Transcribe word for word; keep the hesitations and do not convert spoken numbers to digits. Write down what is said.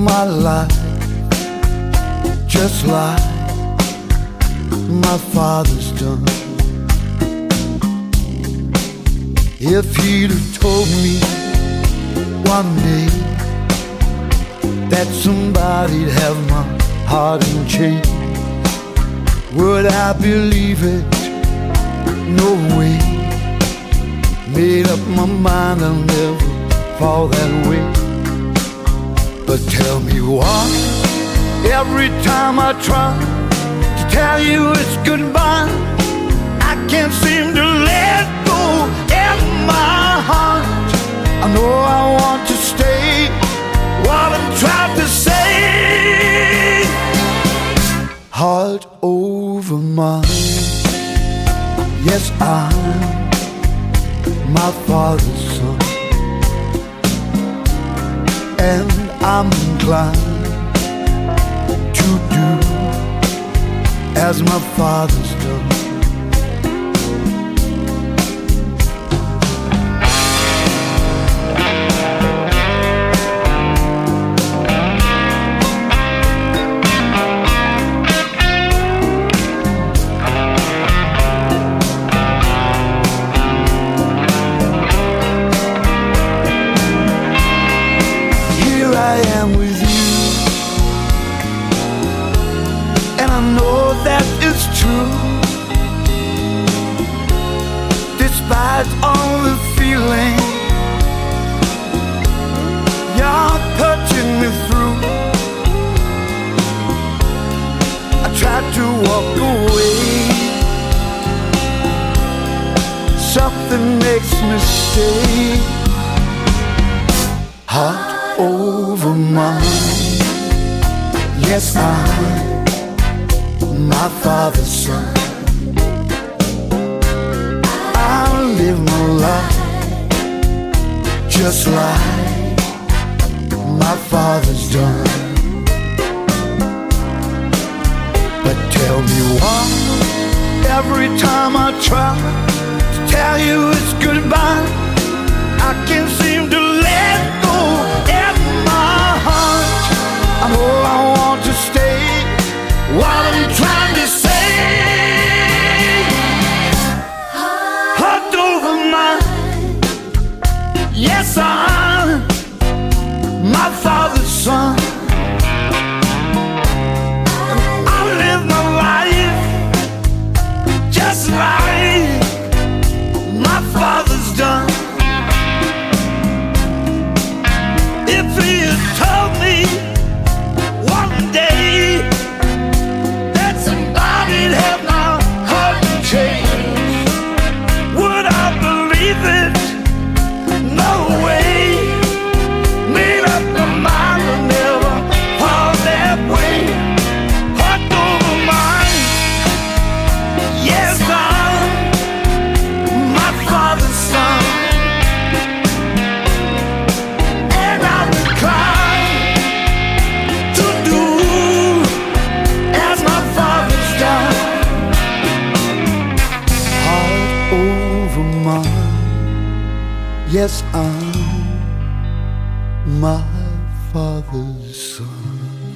my life just like my father's done. If he'd have told me one day that somebody'd have my heart in chains, would I believe it? No way. Made up my mind I'll never fall that way. But tell me why, every time I try to tell you it's goodbye, I can't seem to let go in my heart. I know I want to stay, what I'm trying to say. Heart over mind, yes, I'm my father's son, and I'm inclined to do as my father's done. Despite all the feeling you're touching me through, I tried to walk away. Something makes me stay. Heart over mind, yes, I'm my father's son. Live my life just like my father's done. But tell me why, every time I try to tell you it's goodbye, I can't seem to let go in my heart. I know I want to stay, what I'm trying to say. Yes, I'm my father's son, and I live my life just like my father's done. If he had told me one day that somebody'd have my heart changed, would I believe it? No way. Made up my mind I'll never fall that way. Heart over mind, yes, I'm my father's son, and I'm inclined to do as my father's done. Heart over mind, yes, I'm my father's son.